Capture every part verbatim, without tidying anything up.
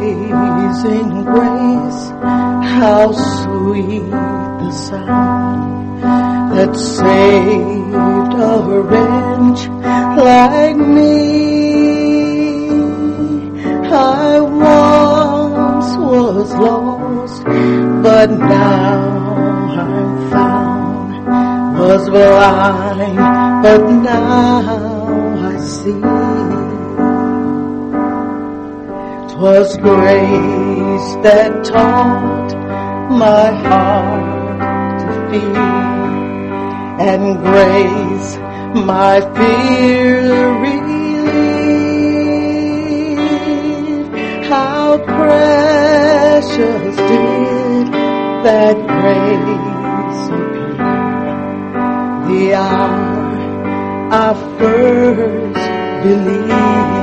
Amazing grace, how sweet the sound that saved a wretch like me. I once was lost, but now I'm found. Was blind, but now I see. 'Twas grace that taught my heart to fear, and grace my fear relieved. How precious did that grace appear the hour I first believed.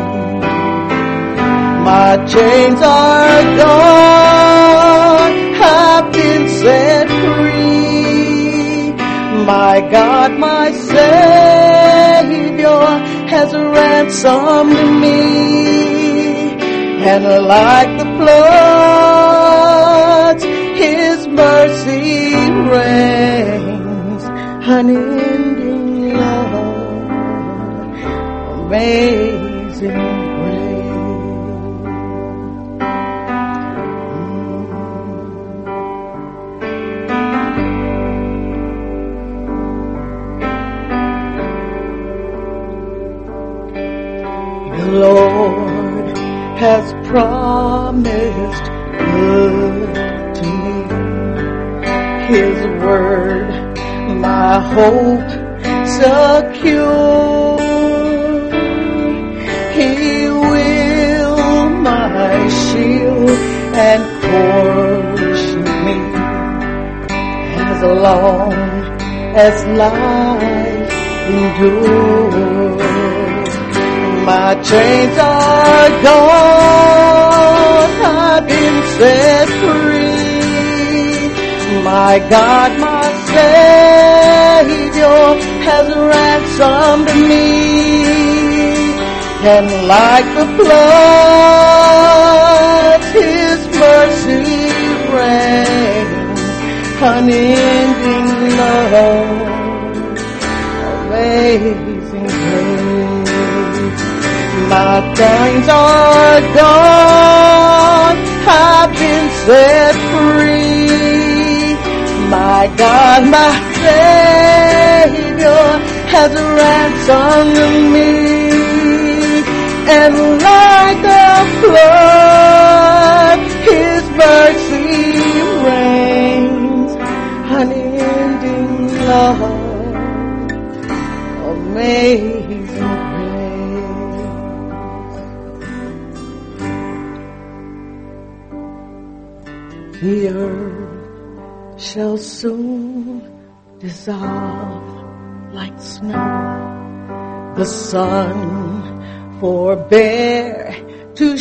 My chains are gone, I've been set free. My God, my Savior has ransomed me. And like the floods, His mercy reigns, unending love, amazing. Lord has promised good to me. His word, my hope secure. He will my shield and portion me as long as life endures. My chains are gone, I've been set free. My God, my Savior has ransomed me. And like the floods, His mercy reigns, unending love, amazing grace. My chains are gone, I've been set free. My God, my Savior has ransomed me. And like a flood, His mercy reigns, unending love, amazing. The earth shall soon dissolve like snow. The sun forbear to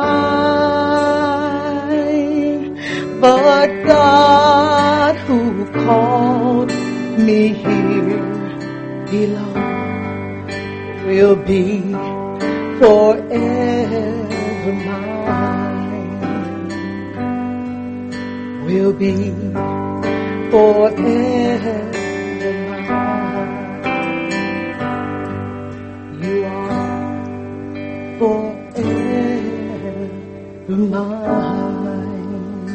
shine. But God who called me here below will be forever mine. Will be forever mine. You are forever mine.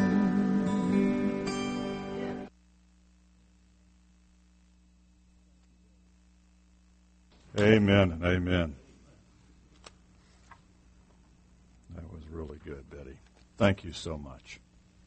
Amen and amen. That was really good, Betty. Thank you so much.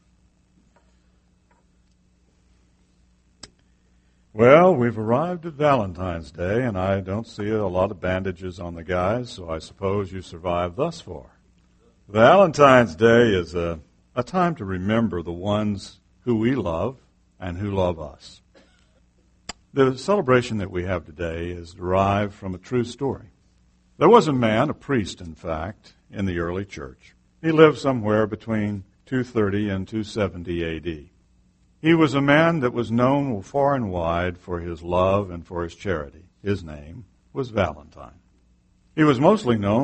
Well, we've arrived at Valentine's Day, and I don't see a lot of bandages on the guys, so I suppose you survived thus far. Valentine's Day is a, a time to remember the ones who we love and who love us. The celebration that we have today is derived from a true story. There was a man, a priest in fact, in the early church. He lived somewhere between two thirty and two seventy A D. He was a man that was known far and wide for his love and for his charity. His name was Valentine. He was mostly known in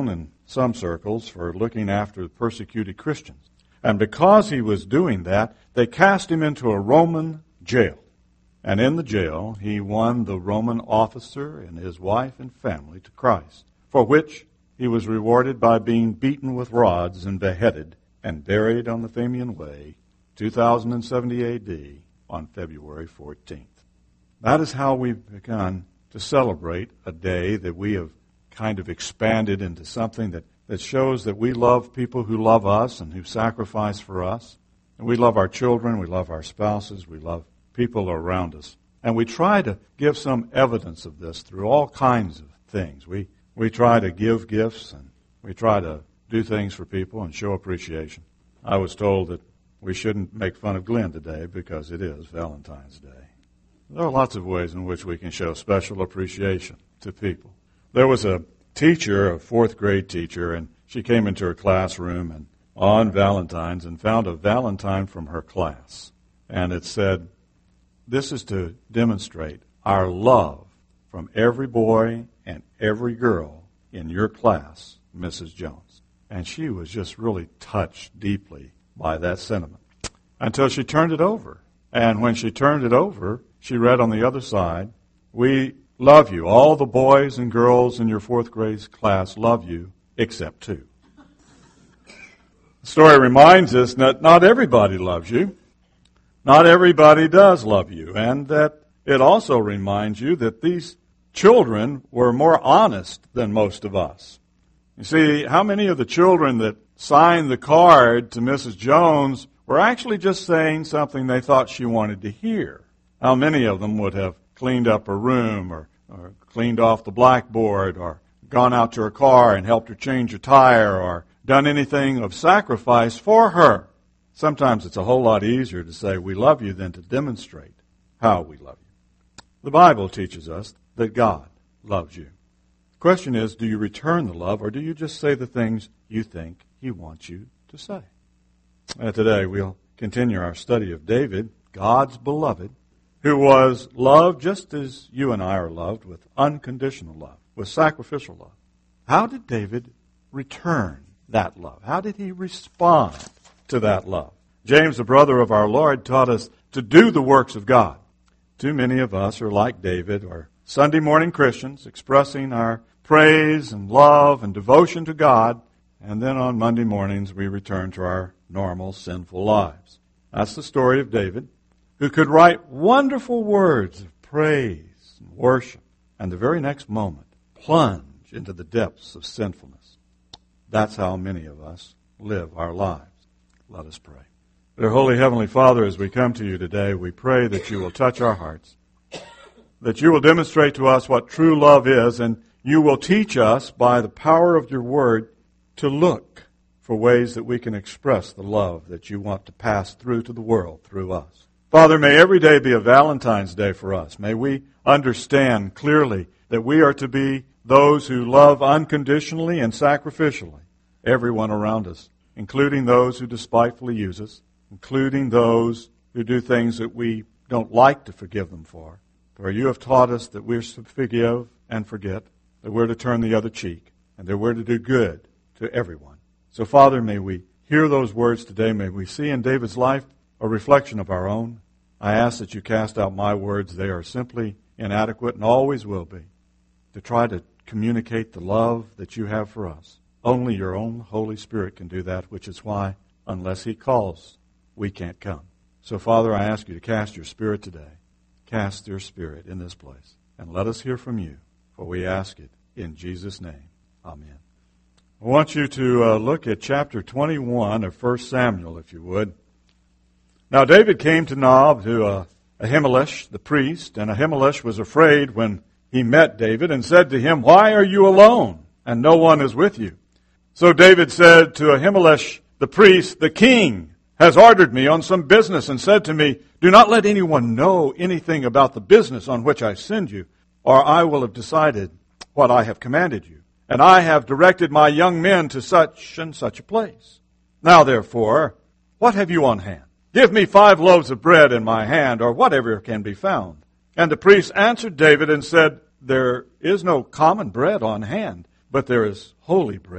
some circles for looking after the persecuted Christians. And because he was doing that, they cast him into a Roman jail. And in the jail, he won the Roman officer and his wife and family to Christ, for which he was rewarded by being beaten with rods and beheaded and buried on the Famian Way, two thousand seventy A D, on February fourteenth. That is how we've begun to celebrate a day that we have kind of expanded into something that, that shows that we love people who love us and who sacrifice for us. And we love our children, we love our spouses, we love people around us. And we try to give some evidence of this through all kinds of things. We we try to give gifts and we try to do things for people and show appreciation. I was told that we shouldn't make fun of Glenn today because it is Valentine's Day. There are lots of ways in which we can show special appreciation to people. There was a teacher, a fourth grade teacher, and she came into her classroom and on Valentine's and found a Valentine from her class. And it said, "This is to demonstrate our love from every boy and every girl in your class, Missus Jones." And she was just really touched deeply by that sentiment until she turned it over. And when she turned it over, she read on the other side, "We love you. All the boys and girls in your fourth grade class love you, except two." The story reminds us that not everybody loves you. Not everybody does love you. And that it also reminds you that these children were more honest than most of us. You see, how many of the children that signed the card to Missus Jones were actually just saying something they thought she wanted to hear? How many of them would have cleaned up her room or, or cleaned off the blackboard or gone out to her car and helped her change a tire or done anything of sacrifice for her? Sometimes it's a whole lot easier to say we love you than to demonstrate how we love you. The Bible teaches us that God loves you. The question is, do you return the love or do you just say the things you think He wants you to say? And today we'll continue our study of David, God's beloved, who was loved just as you and I are loved, with unconditional love, with sacrificial love. How did David return that love? How did he respond to that love? James, the brother of our Lord, taught us to do the works of God. Too many of us are like David, or Sunday morning Christians, expressing our praise and love and devotion to God, and then on Monday mornings we return to our normal sinful lives. That's the story of David, who could write wonderful words of praise and worship, and the very next moment plunge into the depths of sinfulness. That's how many of us live our lives. Let us pray. Dear Holy Heavenly Father, as we come to you today, we pray that you will touch our hearts, that you will demonstrate to us what true love is, and you will teach us by the power of your word to look for ways that we can express the love that you want to pass through to the world through us. Father, may every day be a Valentine's Day for us. May we understand clearly that we are to be those who love unconditionally and sacrificially everyone around us, including those who despitefully use us, including those who do things that we don't like to forgive them for. For you have taught us that we're to forgive and forget, that we're to turn the other cheek, and that we're to do good to everyone. So, Father, may we hear those words today. May we see in David's life a reflection of our own. I ask that you cast out my words. They are simply inadequate and always will be, to try to communicate the love that you have for us. Only your own Holy Spirit can do that, which is why, unless He calls, we can't come. So, Father, I ask you to cast your Spirit today. Cast your Spirit in this place. And let us hear from you, for we ask it in Jesus' name. Amen. I want you to uh, look at chapter twenty-one of First Samuel, if you would. Now, David came to Nob to uh, Ahimelech, the priest, and Ahimelech was afraid when he met David and said to him, "Why are you alone, and no one is with you?" So David said to Ahimelech, the priest, "The king has ordered me on some business and said to me, 'Do not let anyone know anything about the business on which I send you, or I will have decided what I have commanded you. And I have directed my young men to such and such a place. Now, therefore, what have you on hand? Give me five loaves of bread in my hand, or whatever can be found.' And the priest answered David and said, 'There is no common bread on hand, but there is holy bread.'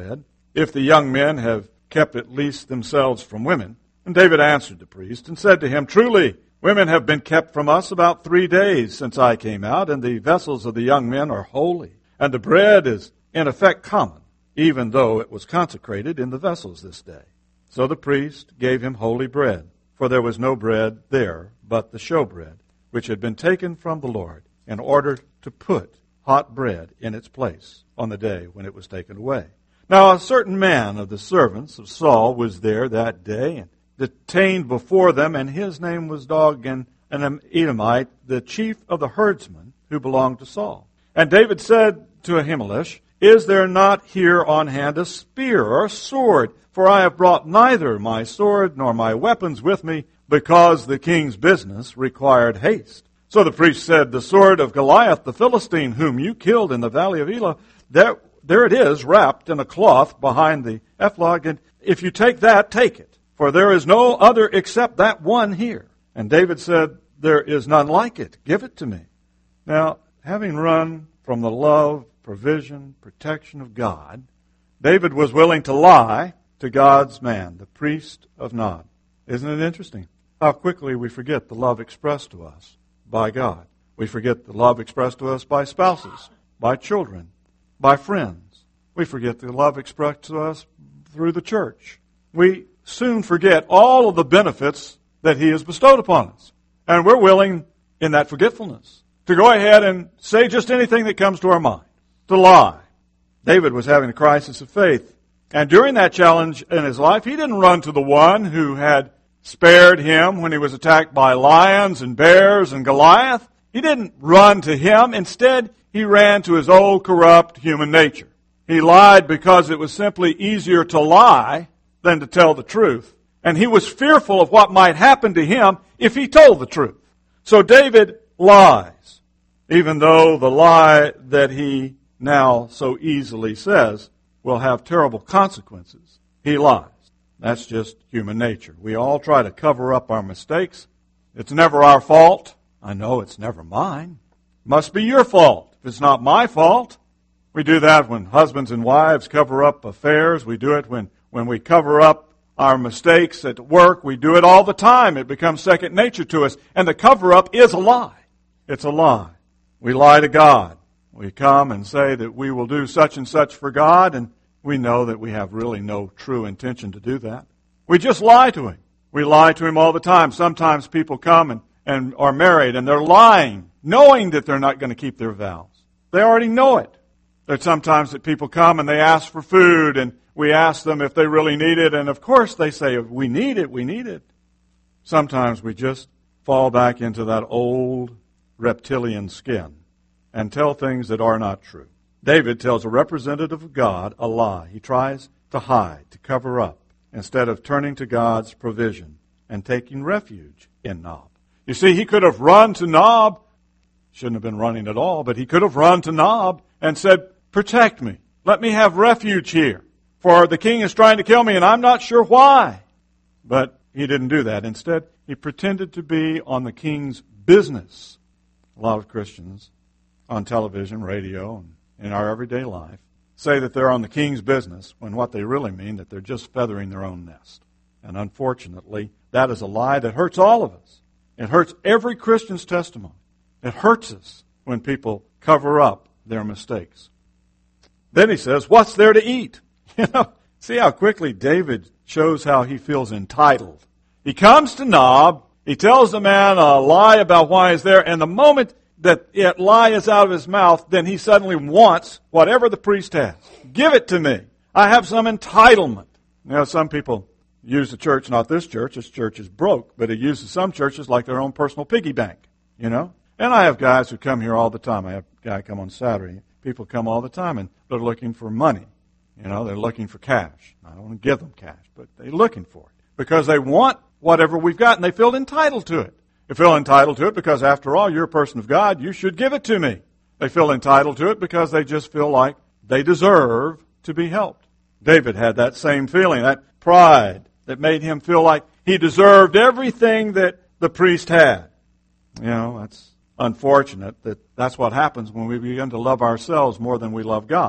if the young men have kept at least themselves from women. And David answered the priest and said to him, Truly, women have been kept from us about three days since I came out, and the vessels of the young men are holy, and the bread is in effect common, even though it was consecrated in the vessels this day. So the priest gave him holy bread, for there was no bread there but the showbread, which had been taken from the Lord, in order to put hot bread in its place on the day when it was taken away. Now a certain man of the servants of Saul was there that day, and detained before them, and his name was Doeg, an Edomite, the chief of the herdsmen who belonged to Saul. And David said to Ahimelech, Is there not here on hand a spear or a sword? For I have brought neither my sword nor my weapons with me, because the king's business required haste. So the priest said, The sword of Goliath the Philistine, whom you killed in the valley of Elah, there, there it is, wrapped in a cloth behind the ephod, and if you take that, take it. For there is no other except that one here. And David said, There is none like it. Give it to me. Now, having run from the love, provision, protection of God, David was willing to lie to God's man, the priest of Nob. Isn't it interesting how quickly we forget the love expressed to us by God? We forget the love expressed to us by spouses, by children, by friends. We forget the love expressed to us through the church. We soon forget all of the benefits that He has bestowed upon us. And we're willing, in that forgetfulness, to go ahead and say just anything that comes to our mind, to lie. David was having a crisis of faith. And during that challenge in his life, he didn't run to the one who had spared him when he was attacked by lions and bears and Goliath. He didn't run to him. Instead, he ran to his old corrupt human nature. He lied because it was simply easier to lie than to tell the truth. And he was fearful of what might happen to him if he told the truth. So David lies, even though the lie that he now so easily says will have terrible consequences. He lies. That's just human nature. We all try to cover up our mistakes. It's never our fault. I know it's never mine. It must be your fault if it's not my fault. We do that when husbands and wives cover up affairs. We do it when, when we cover up our mistakes at work. We do it all the time. It becomes second nature to us. And the cover-up is a lie. It's a lie. We lie to God. We come and say that we will do such and such for God, and we know that we have really no true intention to do that. We just lie to Him. We lie to Him all the time. Sometimes people come and, and are married, and they're lying, knowing that they're not going to keep their vows. They already know it. There's sometimes that people come and they ask for food, and we ask them if they really need it, and of course they say, we need it, we need it. Sometimes we just fall back into that old reptilian skin and tell things that are not true. David tells a representative of God a lie. He tries to hide, to cover up, instead of turning to God's provision and taking refuge in Nob. You see, he could have run to Nob. Shouldn't have been running at all, but he could have run to Nob and said, protect me. Let me have refuge here. For the king is trying to kill me, and I'm not sure why. But he didn't do that. Instead, he pretended to be on the king's business. A lot of Christians on television, radio, and in our everyday life say that they're on the king's business when what they really mean that they're just feathering their own nest. And unfortunately, that is a lie that hurts all of us. It hurts every Christian's testimony. It hurts us when people cover up their mistakes. Then he says, what's there to eat? You know, see how quickly David shows how he feels entitled. He comes to Nob, he tells the man a lie about why he's there, and the moment that that lie is out of his mouth, then he suddenly wants whatever the priest has. Give it to me. I have some entitlement. You know, some people use the church, not this church, this church is broke, but it uses some churches like their own personal piggy bank, you know. And I have guys who come here all the time. I have a guy come on Saturday. People come all the time, and they're looking for money. You know, they're looking for cash. I don't want to give them cash, but they're looking for it because they want whatever we've got, and they feel entitled to it. They feel entitled to it because, after all, you're a person of God. You should give it to me. They feel entitled to it because they just feel like they deserve to be helped. David had that same feeling, that pride that made him feel like he deserved everything that the priest had. You know, that's unfortunate that that's what happens when we begin to love ourselves more than we love God.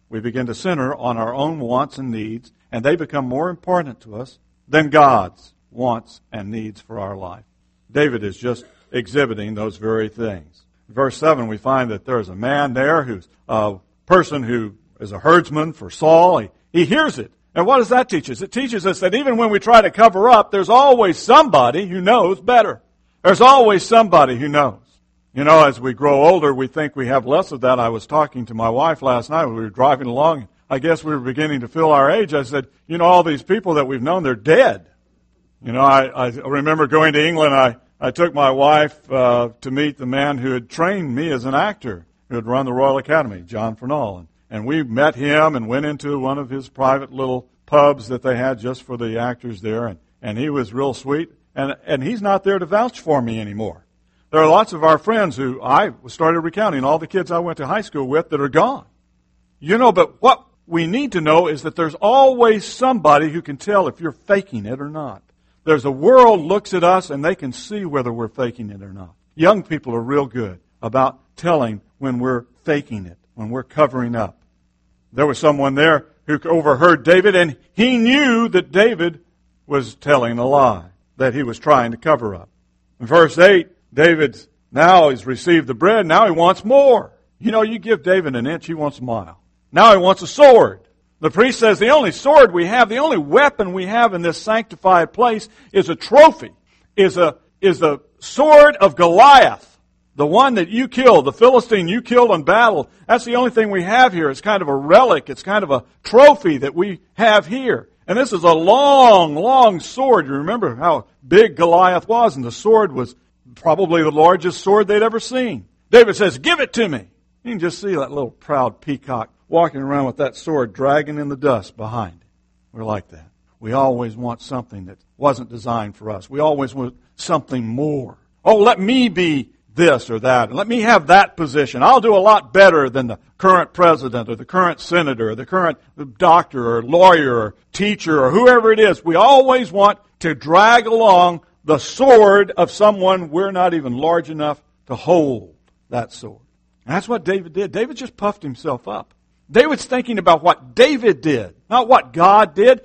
we begin to center on our own wants and needs, and they become more important to us than God's wants and needs for our life. David is just exhibiting those very things. In verse seven, we find that there's a man there who's a person who is a herdsman for Saul. He, he hears it. And what does that teach us? It teaches us that even when we try to cover up, there's always somebody who knows better. There's always somebody who knows. You know, as we grow older, we think we have less of that. I was talking to my wife last night when we were driving along. I guess we were beginning to feel our age. I said, you know, all these people that we've known, they're dead. You know, I, I remember going to England. I, I took my wife uh, to meet the man who had trained me as an actor, who had run the Royal Academy, John Fernald. And, and we met him and went into one of his private little pubs that they had just for the actors there. And, and he was real sweet. And, and he's not there to vouch for me anymore. There are lots of our friends who I started recounting, all the kids I went to high school with that are gone. You know, but what we need to know is that there's always somebody who can tell if you're faking it or not. There's a world looks at us and they can see whether we're faking it or not. Young people are real good about telling when we're faking it, when we're covering up. There was someone there who overheard David, and he knew that David was telling a lie, that he was trying to cover up. In verse eight, David now has received the bread. Now he wants more. You know, you give David an inch, he wants a mile. Now he wants a sword. The priest says the only sword we have, the only weapon we have in this sanctified place is a trophy, is a, is the sword of Goliath, the one that you killed, the Philistine you killed in battle. That's the only thing we have here. It's kind of a relic. It's kind of a trophy that we have here. And this is a long, long sword. You remember how big Goliath was, and the sword was probably the largest sword they'd ever seen. David says, give it to me. You can just see that little proud peacock walking around with that sword dragging in the dust behind it. We're like that. We always want something that wasn't designed for us. We always want something more. Oh, let me be this or that. Let me have that position. I'll do a lot better than the current president or the current senator or the current doctor or lawyer or teacher or whoever it is. We always want to drag along the sword of someone we're not even large enough to hold that sword. And that's what David did. David just puffed himself up. David's thinking about what David did, not what God did.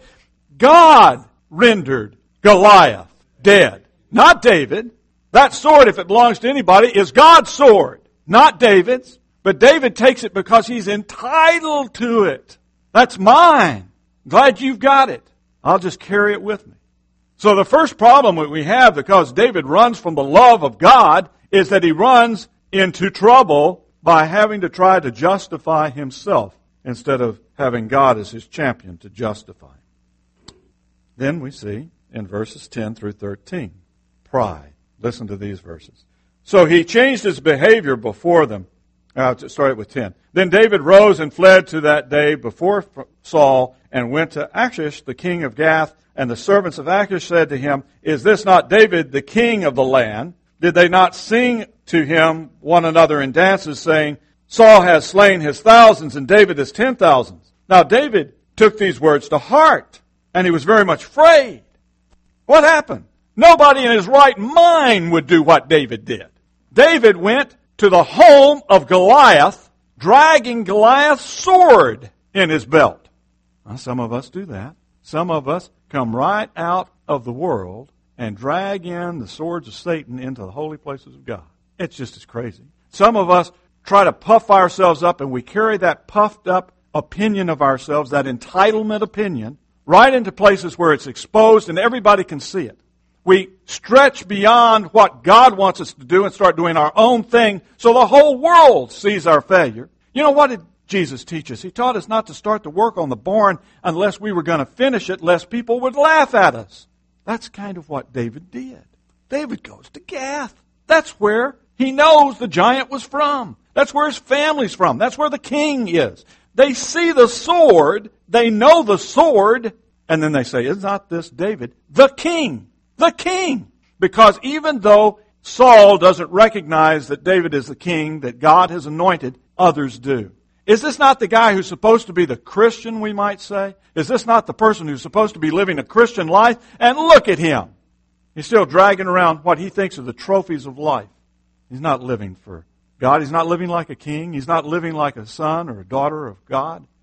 God rendered Goliath dead, not David. That sword, if it belongs to anybody, is God's sword, not David's. But David takes it because he's entitled to it. That's mine. Glad you've got it. I'll just carry it with me. So the first problem that we have, because David runs from the love of God, is that he runs into trouble by having to try to justify himself instead of having God as his champion to justify him. Then we see in verses ten through thirteen, pride. Listen to these verses. So he changed his behavior before them. Uh, start with ten. Then David rose and fled to that day before Saul and went to Achish, the king of Gath. And the servants of Achish said to him, is this not David, the king of the land? Did they not sing to him one another in dances, saying, Saul has slain his thousands and David his ten thousands? Now David took these words to heart, and he was very much afraid. What happened? Nobody in his right mind would do what David did. David went to the home of Goliath, dragging Goliath's sword in his belt. Now, some of us do that. Some of us come right out of the world and drag in the swords of Satan into the holy places of God. It's just as crazy. Some of us try to puff ourselves up, and we carry that puffed up opinion of ourselves, that entitlement opinion, right into places where it's exposed and everybody can see it. We stretch beyond what God wants us to do and start doing our own thing so the whole world sees our failure. You know, what did Jesus teach us? He taught us not to start the work on the barn unless we were going to finish it, lest people would laugh at us. That's kind of what David did. David goes to Gath. That's where he knows the giant was from. That's where his family's from. That's where the king is. They see the sword. They know the sword. And then they say, is not this David, the king? The king. Because even though Saul doesn't recognize that David is the king that God has anointed, others do. Is this not the guy who's supposed to be the Christian, we might say? Is this not the person who's supposed to be living a Christian life? And look at him. He's still dragging around what he thinks are the trophies of life. He's not living for God. He's not living like a king. He's not living like a son or a daughter of God.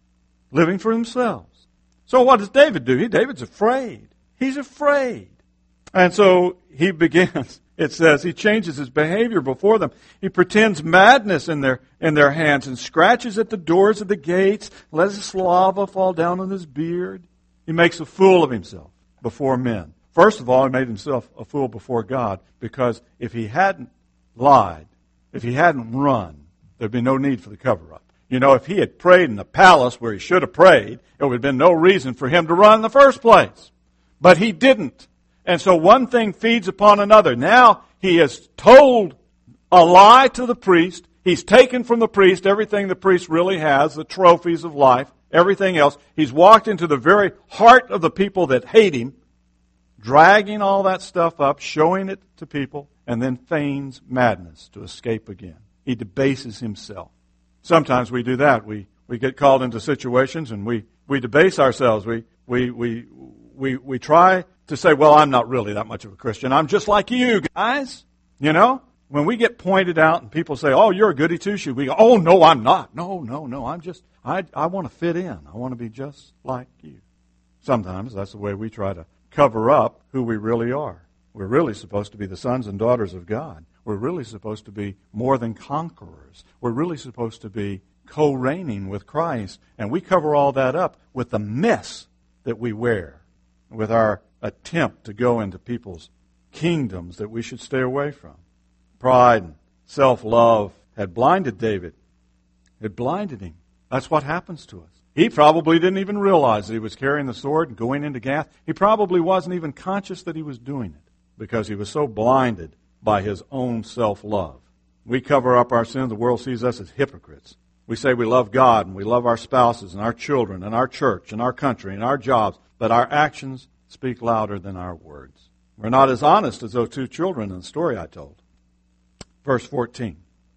living for themselves. So what does David do? He, David's afraid. He's afraid. And so he begins, it says, he changes his behavior before them. He pretends madness in their in their hands and scratches at the doors of the gates, lets his lava fall down on his beard. He makes a fool of himself before men. First of all, he made himself a fool before God, because if he hadn't lied, if he hadn't run, there'd be no need for the cover-up. You know, if he had prayed in the palace where he should have prayed, there would have been no reason for him to run in the first place. But he didn't. And so one thing feeds upon another. Now he has told a lie to the priest. He's taken from the priest everything the priest really has, the trophies of life, everything else. He's walked into the very heart of the people that hate him, dragging all that stuff up, showing it to people, and then feigns madness to escape again. He debases himself. Sometimes we do that. We we get called into situations and we, we debase ourselves. We we we we we try to say, well, I'm not really that much of a Christian. I'm just like you guys. You know? When we get pointed out and people say, oh, you're a goody two-shoe, we go, oh, no, I'm not. No, no, no. I'm just, I, I want to fit in. I want to be just like you. Sometimes that's the way we try to cover up who we really are. We're really supposed to be the sons and daughters of God. We're really supposed to be more than conquerors. We're really supposed to be co-reigning with Christ. And we cover all that up with the mess that we wear, with our attempt to go into people's kingdoms that we should stay away from. Pride and self-love had blinded David. It blinded him. That's what happens to us. He probably didn't even realize that he was carrying the sword and going into Gath. He probably wasn't even conscious that he was doing it because he was so blinded by his own self-love. We cover up our sin. The world sees us as hypocrites. We say we love God and we love our spouses and our children and our church and our country and our jobs, but our actions speak louder than our words. We're not as honest as those two children in the story I told. Verse fourteen.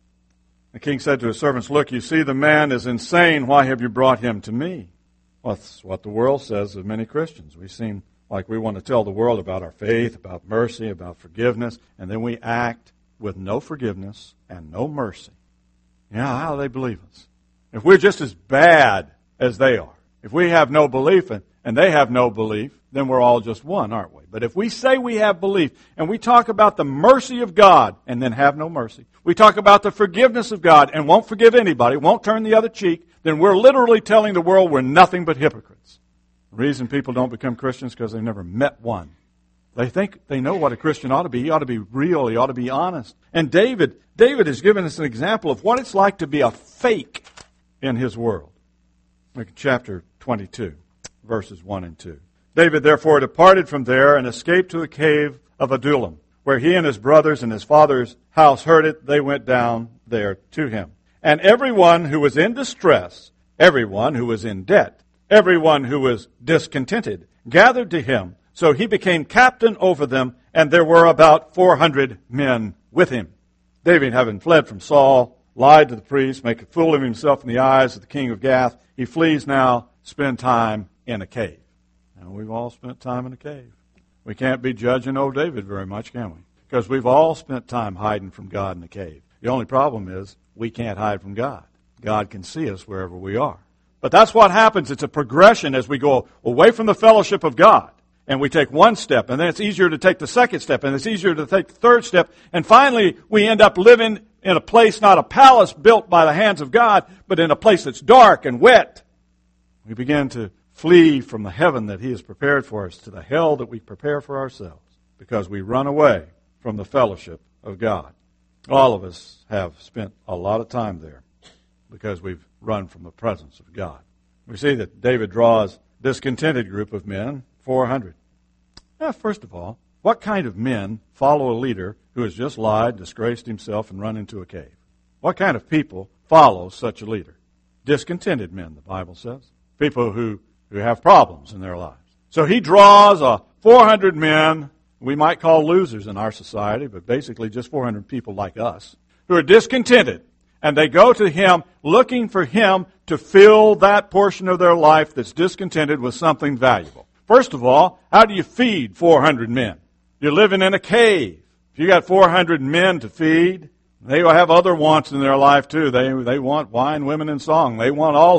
The king said to his servants, look, you see the man is insane. Why have you brought him to me? Well, that's what the world says of many Christians. We seem like we want to tell the world about our faith, about mercy, about forgiveness, and then we act with no forgiveness and no mercy. Yeah, how do they believe us? If we're just as bad as they are, if we have no belief and, and they have no belief, then we're all just one, aren't we? But if we say we have belief and we talk about the mercy of God and then have no mercy, we talk about the forgiveness of God and won't forgive anybody, won't turn the other cheek, then we're literally telling the world we're nothing but hypocrites. The reason people don't become Christians is because they've never met one. They think they know what a Christian ought to be. He ought to be real. He ought to be honest. And David, David has given us an example of what it's like to be a fake in his world. Look at chapter twenty-two, verses one and two. David therefore departed from there and escaped to the cave of Adullam, where he and his brothers and his father's house heard it. They went down there to him. And everyone who was in distress, everyone who was in debt, everyone who was discontented, gathered to him. So he became captain over them, and there were about four hundred men with him. David, having fled from Saul, lied to the priest, make a fool of himself in the eyes of the king of Gath, he flees now, spend time in a cave. And we've all spent time in a cave. We can't be judging old David very much, can we? Because we've all spent time hiding from God in a cave. The only problem is we can't hide from God. God can see us wherever we are. But that's what happens. It's a progression as we go away from the fellowship of God. And we take one step, and then it's easier to take the second step, and it's easier to take the third step. And finally, we end up living in a place, not a palace built by the hands of God, but in a place that's dark and wet. We begin to flee from the heaven that He has prepared for us to the hell that we prepare for ourselves because we run away from the fellowship of God. All of us have spent a lot of time there because we've run from the presence of God. We see that David draws this discontented group of men, four hundred. Now, first of all, what kind of men follow a leader who has just lied, disgraced himself, and run into a cave? What kind of people follow such a leader? Discontented men, the Bible says. People who, who have problems in their lives. So he draws a four hundred men, we might call losers in our society, but basically just four hundred people like us, who are discontented. And they go to him looking for him to fill that portion of their life that's discontented with something valuable. First of all, how do you feed four hundred men? You're living in a cave. If you got four hundred men to feed, they will have other wants in their life too. They, they want wine, women, and song. They want all of it.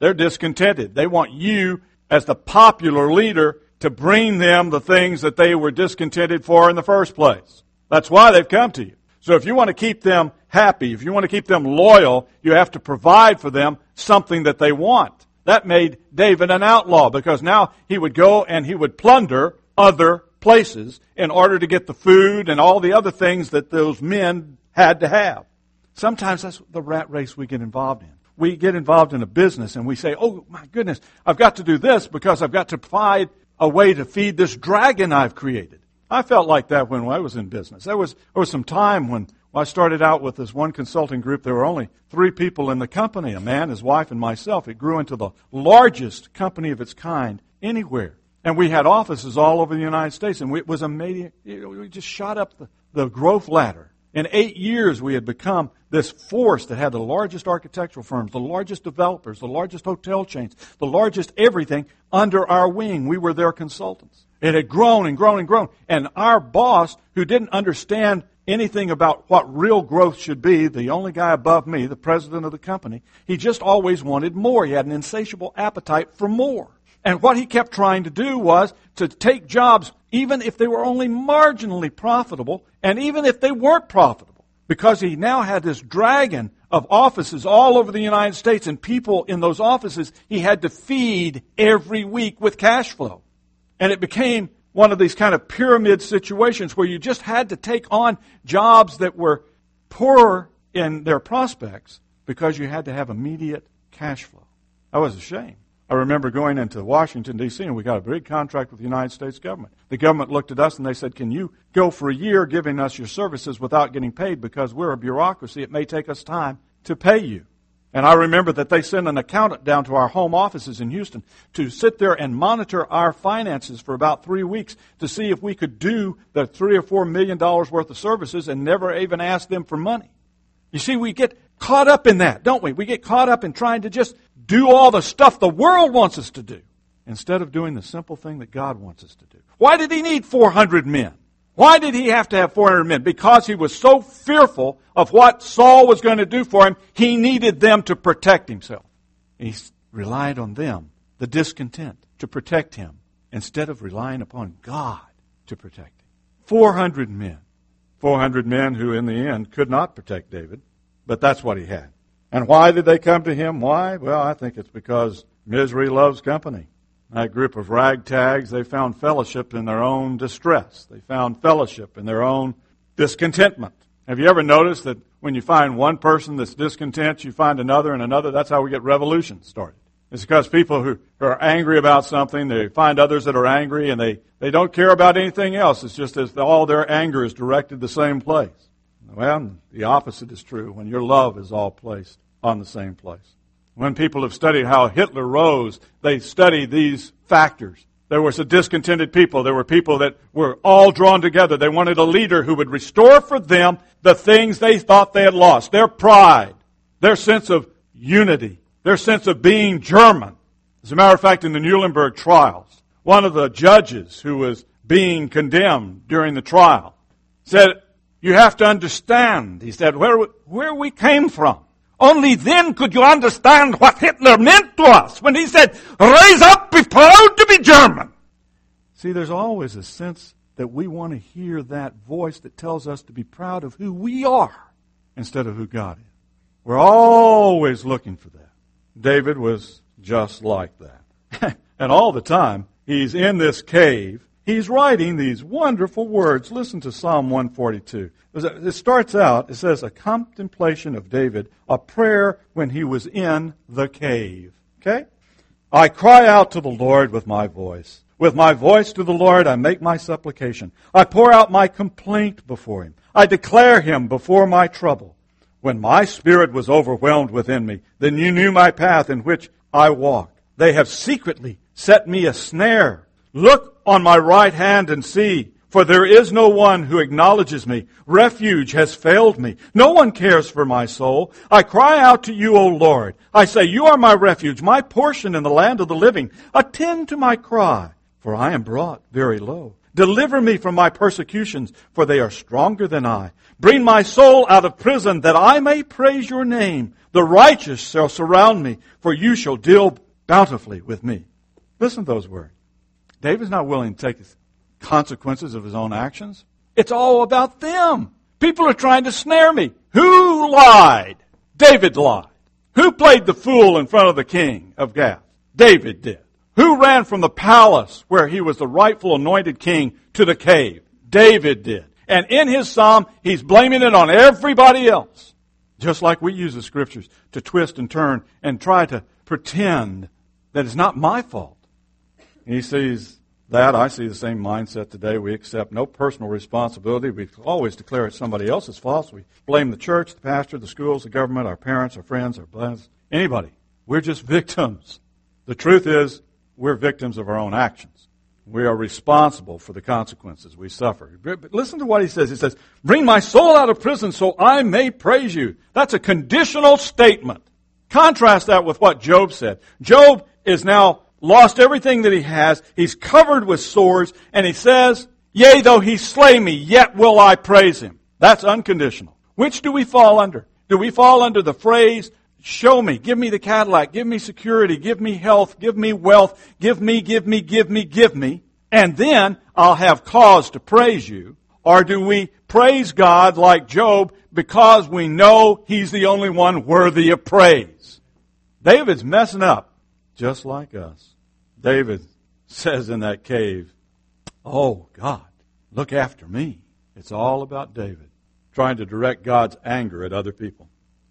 They're discontented. They want you, as the popular leader, to bring them the things that they were discontented for in the first place. That's why they've come to you. So if you want to keep them happy, if you want to keep them loyal, you have to provide for them something that they want. That made David an outlaw, because now he would go and he would plunder other places in order to get the food and all the other things that those men had to have. Sometimes that's the rat race we get involved in. We get involved in a business and we say, oh my goodness, I've got to do this because I've got to provide a way to feed this dragon I've created. I felt like that when I was in business. There was, there was some time when I started out with this one consulting group. There were only three people in the company, a man, his wife, and myself. It grew into the largest company of its kind anywhere. And we had offices all over the United States, and we, it was amazing. We just shot up the, the growth ladder. In eight years, we had become this force that had the largest architectural firms, the largest developers, the largest hotel chains, the largest everything under our wing. We were their consultants. It had grown and grown and grown. And our boss, who didn't understand anything about what real growth should be, the only guy above me, the president of the company, he just always wanted more. He had an insatiable appetite for more. And what he kept trying to do was to take jobs, even if they were only marginally profitable, and even if they weren't profitable, because he now had this dragon of offices all over the United States, and people in those offices he had to feed every week with cash flow. And it became one of these kind of pyramid situations where you just had to take on jobs that were poorer in their prospects because you had to have immediate cash flow. I was ashamed. I remember going into Washington, D C, and we got a big contract with the United States government. The government looked at us and they said, can you go for a year giving us your services without getting paid, because we're a bureaucracy. It may take us time to pay you. And I remember that they sent an accountant down to our home offices in Houston to sit there and monitor our finances for about three weeks to see if we could do the three or four million dollars worth of services and never even ask them for money. You see, we get caught up in that, don't we? We get caught up in trying to just do all the stuff the world wants us to do instead of doing the simple thing that God wants us to do. Why did he need four hundred men? Why did he have to have four hundred men? Because he was so fearful of what Saul was going to do for him, he needed them to protect himself. He relied on them, the discontent, to protect him, instead of relying upon God to protect him. four hundred men. four hundred men who, in the end, could not protect David, but that's what he had. And why did they come to him? Why? Well, I think it's because misery loves company. That group of ragtags, they found fellowship in their own distress. They found fellowship in their own discontentment. Have you ever noticed that when you find one person that's discontent, you find another and another? That's how we get revolutions started. It's because people who are angry about something, they find others that are angry, and they, they don't care about anything else. It's just as all their anger is directed the same place. Well, the opposite is true when your love is all placed on the same place. When people have studied how Hitler rose, they studied these factors. There was a discontented people. There were people that were all drawn together. They wanted a leader who would restore for them the things they thought they had lost. Their pride, their sense of unity, their sense of being German. As a matter of fact, in the Nuremberg trials, one of the judges who was being condemned during the trial said, you have to understand, he said, where, where we came from. Only then could you understand what Hitler meant to us when he said, rise up, be proud to be German. See, there's always a sense that we want to hear that voice that tells us to be proud of who we are instead of who God is. We're always looking for that. David was just like that. And all the time, he's in this cave. He's writing these wonderful words. Listen to Psalm one forty-two. It starts out, it says, a contemplation of David, a prayer when he was in the cave. Okay? I cry out to the Lord with my voice. With my voice to the Lord, I make my supplication. I pour out my complaint before him. I declare him before my trouble. When my spirit was overwhelmed within me, then you knew my path in which I walked. They have secretly set me a snare. Look on my right hand and see, for there is no one who acknowledges me. Refuge has failed me. No one cares for my soul. I cry out to you, O Lord. I say, you are my refuge, my portion in the land of the living. Attend to my cry, for I am brought very low. Deliver me from my persecutions, for they are stronger than I. Bring my soul out of prison, that I may praise your name. The righteous shall surround me, for you shall deal bountifully with me. Listen to those words. David's not willing to take the consequences of his own actions. It's all about them. People are trying to snare me. Who lied? David lied. Who played the fool in front of the king of Gath? David did. Who ran from the palace where he was the rightful anointed king to the cave? David did. And in his psalm, he's blaming it on everybody else. Just like we use the scriptures to twist and turn and try to pretend that it's not my fault. He sees that. I see the same mindset today. We accept no personal responsibility. We always declare it somebody else's fault. We blame the church, the pastor, the schools, the government, our parents, our friends, our blessed, anybody. We're just victims. The truth is, we're victims of our own actions. We are responsible for the consequences we suffer. But listen to what he says. He says, bring my soul out of prison so I may praise you. That's a conditional statement. Contrast that with what Job said. Job is now lost everything that he has. He's covered with sores. And he says, yea, though he slay me, yet will I praise him. That's unconditional. Which do we fall under? Do we fall under the phrase, show me, give me the Cadillac, give me security, give me health, give me wealth, give me, give me, give me, give me, and then I'll have cause to praise you? Or do we praise God like Job because we know He's the only one worthy of praise? David's messing up just like us. David says in that cave, oh God, look after me. It's all about David, trying to direct God's anger at other people.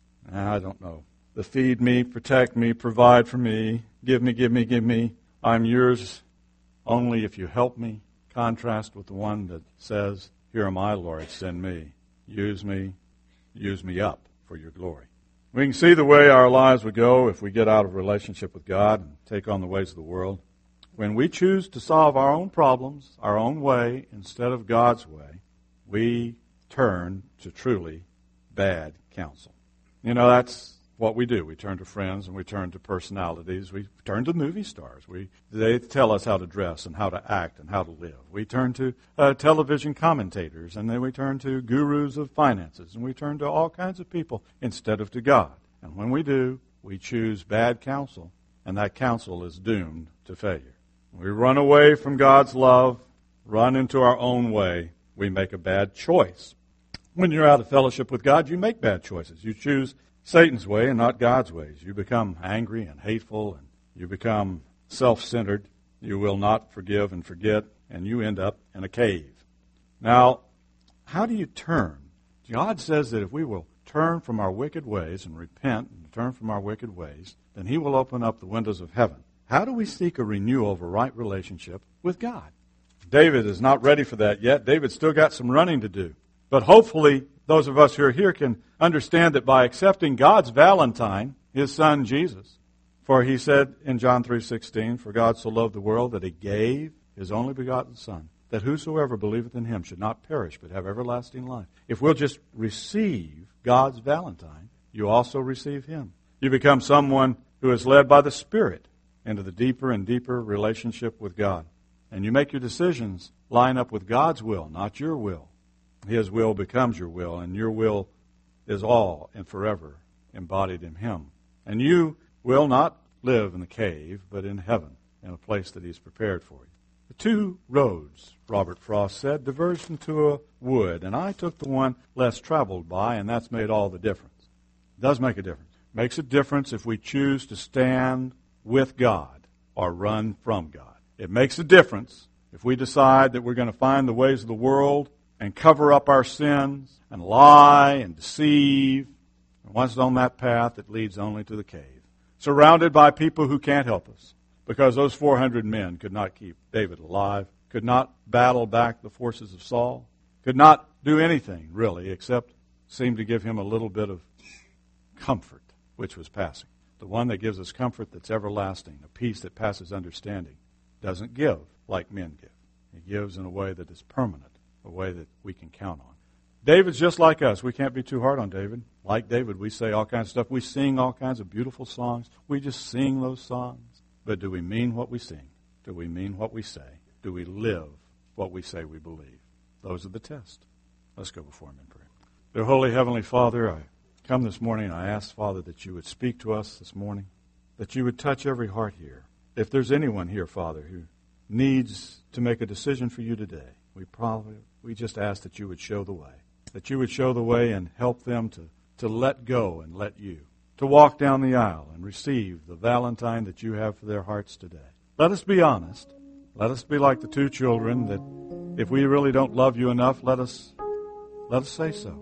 I don't know. The feed me, protect me, provide for me, give me, give me, give me. I'm yours only if you help me. Contrast with the one that says, here am I, Lord, send me. Use me, use me up for your glory. We can see the way our lives would go if we get out of relationship with God and take on the ways of the world. When we choose to solve our own problems, our own way, instead of God's way, we turn to truly bad counsel. You know, that's what we do. We turn to friends and we turn to personalities. We turn to movie stars. We They tell us how to dress and how to act and how to live. We turn to uh, television commentators, and then we turn to gurus of finances, and we turn to all kinds of people instead of to God. And when we do, we choose bad counsel, and that counsel is doomed to failure. We run away from God's love, run into our own way. We make a bad choice. When you're out of fellowship with God, you make bad choices. You choose Satan's way and not God's ways. You become angry and hateful, and you become self-centered. You will not forgive and forget, and you end up in a cave. Now, how do you turn? God says that if we will turn from our wicked ways and repent and turn from our wicked ways, then He will open up the windows of heaven. How do we seek a renewal of a right relationship with God? David is not ready for that yet. David's still got some running to do. But hopefully, those of us who are here can understand that by accepting God's Valentine, His Son Jesus, for He said in John three sixteen, for God so loved the world that He gave His only begotten Son, that whosoever believeth in Him should not perish but have everlasting life. If we'll just receive God's Valentine, you also receive Him. You become someone who is led by the Spirit into the deeper and deeper relationship with God. And you make your decisions line up with God's will, not your will. His will becomes your will, and your will is all and forever embodied in Him. And you will not live in the cave, but in heaven, in a place that He's prepared for you. The two roads, Robert Frost said, diverged into a wood, and I took the one less traveled by, and that's made all the difference. It does make a difference. It makes a difference if we choose to stand with God or run from God. It makes a difference if we decide that we're going to find the ways of the world and cover up our sins and lie and deceive. And once on that path, it leads only to the cave, surrounded by people who can't help us, because those four hundred men could not keep David alive, could not battle back the forces of Saul, could not do anything, really, except seem to give him a little bit of comfort, which was passing. The one that gives us comfort that's everlasting, a peace that passes understanding, doesn't give like men give. He gives in a way that is permanent, a way that we can count on. David's just like us. We can't be too hard on David. Like David, we say all kinds of stuff. We sing all kinds of beautiful songs. We just sing those songs. But do we mean what we sing? Do we mean what we say? Do we live what we say we believe. Those are the tests. Let's go before Him in prayer. Dear Holy Heavenly Father, I come this morning and I ask, Father, that you would speak to us this morning, that you would touch every heart here. If there's anyone here, Father, who needs to make a decision for you today, we probably we just ask that you would show the way, that you would show the way and help them to, to let go and let you, to walk down the aisle and receive the Valentine that you have for their hearts today. Let us be honest. Let us be like the two children that if we really don't love you enough, let us let us say so.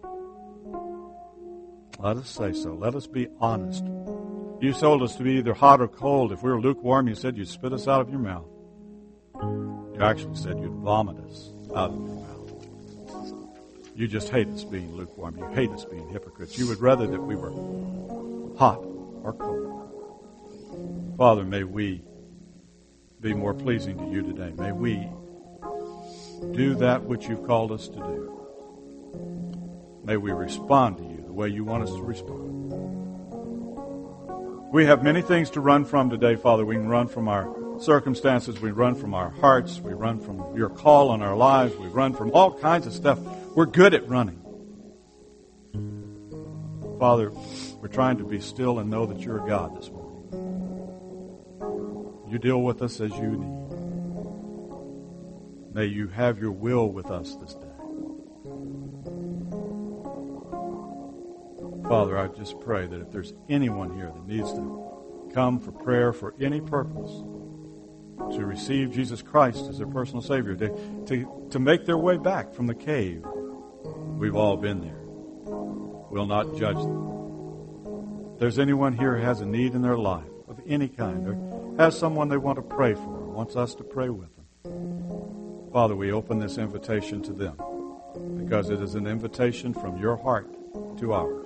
Let us say so. Let us be honest. You told us to be either hot or cold. If we were lukewarm, you said you'd spit us out of your mouth. You actually said you'd vomit us out of your mouth. You just hate us being lukewarm. You hate us being hypocrites. You would rather that we were hot or cold. Father, may we be more pleasing to you today. May we do that which you've called us to do. May we respond to you the way you want us to respond. We have many things to run from today, Father. We can run from our circumstances. We run from our hearts. We run from your call on our lives. We run from all kinds of stuff. We're good at running. Father, we're trying to be still and know that you're God this morning. You deal with us as you need. May you have your will with us this day. Father, I just pray that if there's anyone here that needs to come for prayer for any purpose, to receive Jesus Christ as their personal Savior, to, to, to make their way back from the cave, we've all been there. We'll not judge them. If there's anyone here who has a need in their life of any kind, or has someone they want to pray for, or wants us to pray with them, Father, we open this invitation to them because it is an invitation from your heart to ours.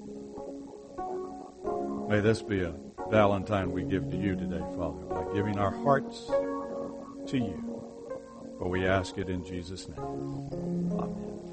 May this be a Valentine we give to you today, Father, by giving our hearts to you. For we ask it in Jesus' name. Amen.